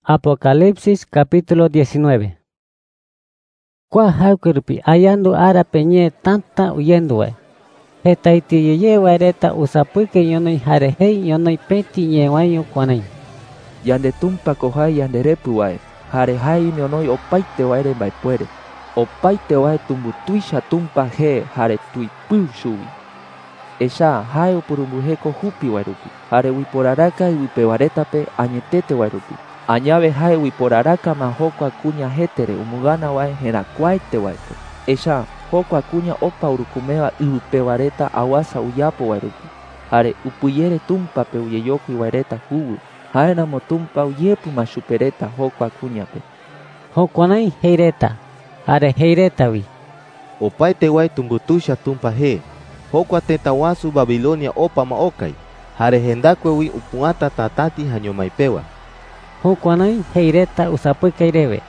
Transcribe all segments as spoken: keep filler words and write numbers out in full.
Apocalipsis capítulo diecinueve. Kwa haukurpi ayando ara peñe tanta uyendue. Hetaiti yeye wareta usapuke yonoi harehei yonoi peti nyewayo kwanai. Yande tumpa kohai yande repu wae. Harehai yonoi opaite waere baipuere. Opaite wae tumbutuisha tumpa he hare tuipu shubi. Esha hai upurumbuheko hupi wairupi. Hare wiporaraka y wipewaretape añetete wairupi. Añave hai wiporaraka ma hoko akuña hetere umugana wae herakuaite waepo. Esha hoko akuña opa urukumeva iwipewareta awasa uyapo wairupi. Hare upuyere tumpa pe uyeyoku iwaireta hubu. Haena mo tumpa uyepu mashupereta hoko akuñape. Hokonai heireta. Hare heireta wi. Opaite wae tumbutusha tumpa he. Hoko atenta wasu Babilonia opa maokai. Hare hendakwe wi upuata tatati hanyomaipewa. Hokonai heireta usapukeireve.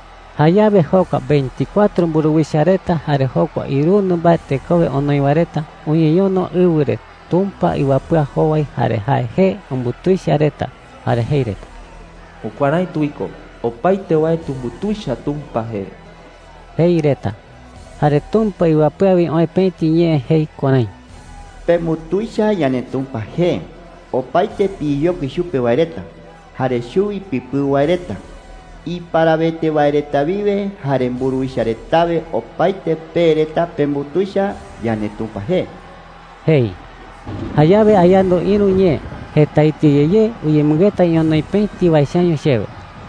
Hayabe hoka veinticuatro mburuwishareta hare hoko irunu bate kowe onoiwareta uyeyono iwire tumpa iwapua howai hare hae he umbutuishareta hare heireta. Ukwanai tuiko opaite wae tumbutuisha tumpa he. Heireta. Hare tumpa iwapua wi oe penti nye hei kwanai. Pemutuisha yane tumpa he. Opaite piyoki shupe waireta. Hare shui pipu waireta. Y para vete waireta vive. Hare mburuisharetabe opaite pereta pemutuisha yane tumpa he. Hei. Hayabe ayando inu nye. Hetaiti yeye uyemugeta yonoi penti waishanyo shewe.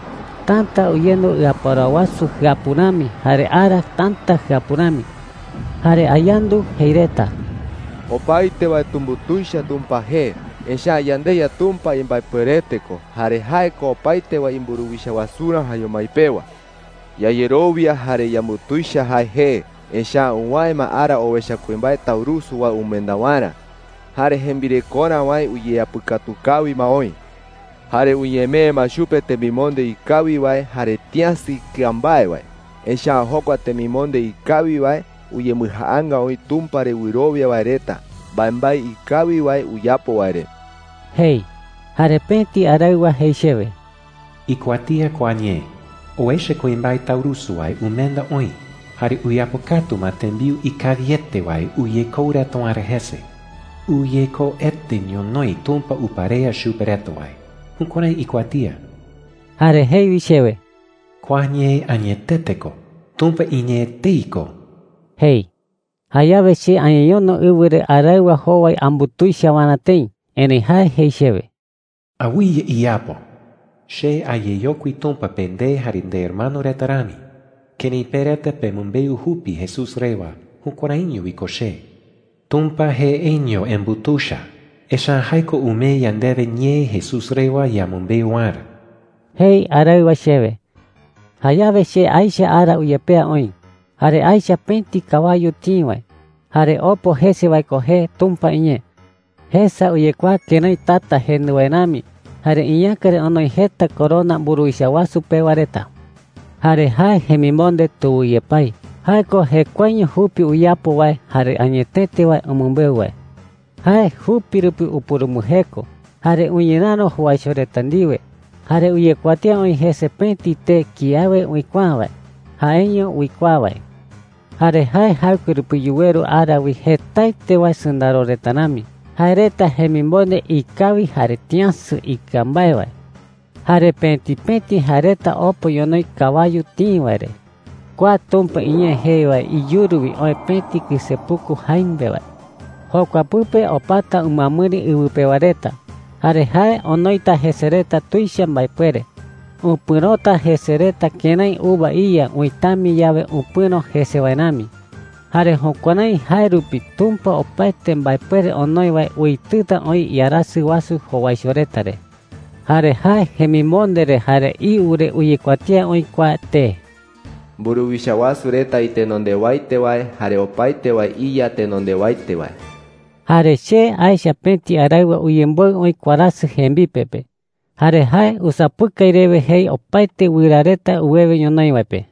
Tanta uyendo yaparawasu yapurami. Hare ara tanta yapurami. Hare ayando heireta. Opaite wae tumbutuisha tumpa he. Esha yande ya tumpa imbaipereteko. Hare haeko opaite wae imburuwisha wasura hayomaipewa. Ya yerovia hare yamutuisha hae he. Esha unwae maara owesha kuimbae taurusu wa umendawara. Hare hembirekona wae uye apukatukawi maoi. Hare uyeme mashupe temimonde ikawi wae hare tiasi kiambae wae. Esha hokwa temimonde ikawi wae uye muhaanga oi tumpare wirovia waereta. Bambai ikawi wae uyapo waere. Hei. Hare penti araiwa heishewe. Ikuatia kwanye. Oeshe koimbai taurusu wae umenda oi. Hare uyapo katu matembiu ikaviete wae uye koura toarehese. Uye ko ette nyonoi tumpa uparea shupereto wae. Hunkonai ikuatia. Hare hei vishewe. Kwanye añeteteko. Tumpa iñeteiko. Hei. Hayabe she añeyono iwire araiwa howai ambutuisha wanatei. Ene hae heishewe. Awiye iapo. She ayeyokui tumpa pende harinde hermano retarami. Keni perete pe mumbeu hupi Jesus rewa. Hunkonainyo wiko she. Tumpa he enyo embutusha. Esha haiko ume yandeve nye Jesus rewa ya mumbeu ara. Hei araiwa shewe. Hayabe she aisha ara uyepea oi. Hare aisha penti kawayo tiwai. Hare opo hese wai kohe tumpa inye. Hesa uyekwa kenai tata henuenami. Hare inyakare onoi heta corona buruishawasu pewareta. Hare hae hemimonde tu uyepai. Haeko hekwaño hupi uyapo wai. Hare añetete wai umumbeu wai. Hae hupi rupi upurumuheko. Hare uñenano huaishoretandiwe. Hare uyekwatia oi hese penti te kiawe uikwa wai. Haeño uikwa wai. Hare hae haukurupi yuweru arawi hetaite wai sundaro retanami. Hareta hemimbonde ikawi hare tiansu ikambae wai. Hare penti penti hareta opo yonoi kawayu tiware. Kwa tumpa inye hei wai iyuruwi oe penti kisepuku haimbe wai. Hokwa pupe opata umamuri iwupe wareta. Hare hae onoita hesereta tuisha mbaipuere. Upurota hesereta kenai uba iya uitami yawe upuno hesewainami. Hare hokonai hairupi tumpa opaite mbaipuere onoi wai uituta oi yarasi wasu howaishoretare. Hare hae hemimondere hare iure uyekwatia oi kwa te. Buruwisha wasureta ite nonde waite wae. Hare opaite wae iya te nonde waite wae. Hare she aisha penti araiwa uyemboi oi kwarasu hembi pepe. Hare hae usapukaireve hei opaite wirareta uweve yonoi waipe.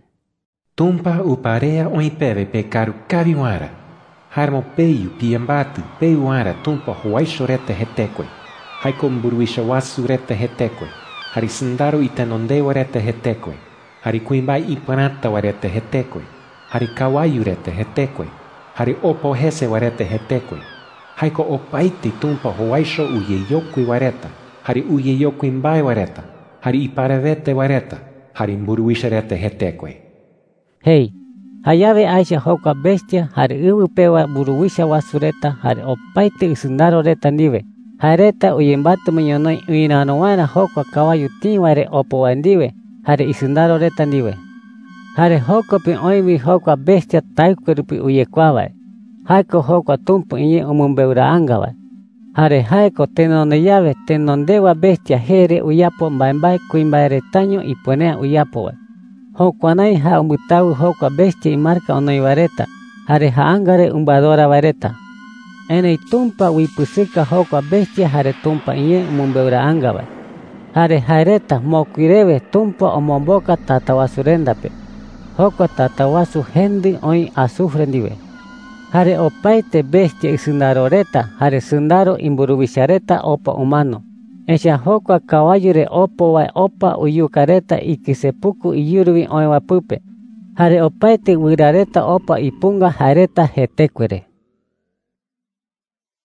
Tumpa uparea oipeve pe karu kaviwara. Harmo peyu piambatu peuara tumpa huaishorete hetekwe. Haiko mburuisha wasurete hetekwe. hari sundaro itanondewa reta hetekue, hari kuimbai ipanata warete hetekue, hari kawayu rete hetekue, hari opo hese warete hetekue, haiko opaiti tumpa hoaisho uyeyokui wareta, hari uyeyokui mbai wareta, hari iparevete wareta, hari mburuisha rete hetekue. Hey, hayave aisha hoka bestia, hari uwu pewa buruwisha wasureta, hari opaiti isundaro reta nive. Hareta uyembatu menyonoi uinanowana hoko kawayu tinware opo wandiwe, hari isundaro reta ndiwe. Hari hoko pi oiwi hoko bestia taikurupi uyekwawe. Haiko hoko tumpu inye umumbeura angawe. Hari haiko tenone yave tenondewa bestia here uyapo mbaimbai kuimbai retaño iponea uyapowe. Hoko anai ha umbutawu hoko bestia imarka onoiwareta, hari haangare umbadora wareta. Enei tumpa wipusika hoko bestia hare tumpa inye umumbeura angawa. Hare hareta mokuirewe tumpa omomboka tatawasurendape. Hoko tatawasu hendi oi asufrendiwe. Hare opaite bestia isundaro-reta hare sundaro imburubishareta opa humano. Esha hoko kawayure opo wa opa uyukareta ikisepuku iyuruwi oi wapupe. Hare opaite wirareta opa ipunga hareta hetekuere.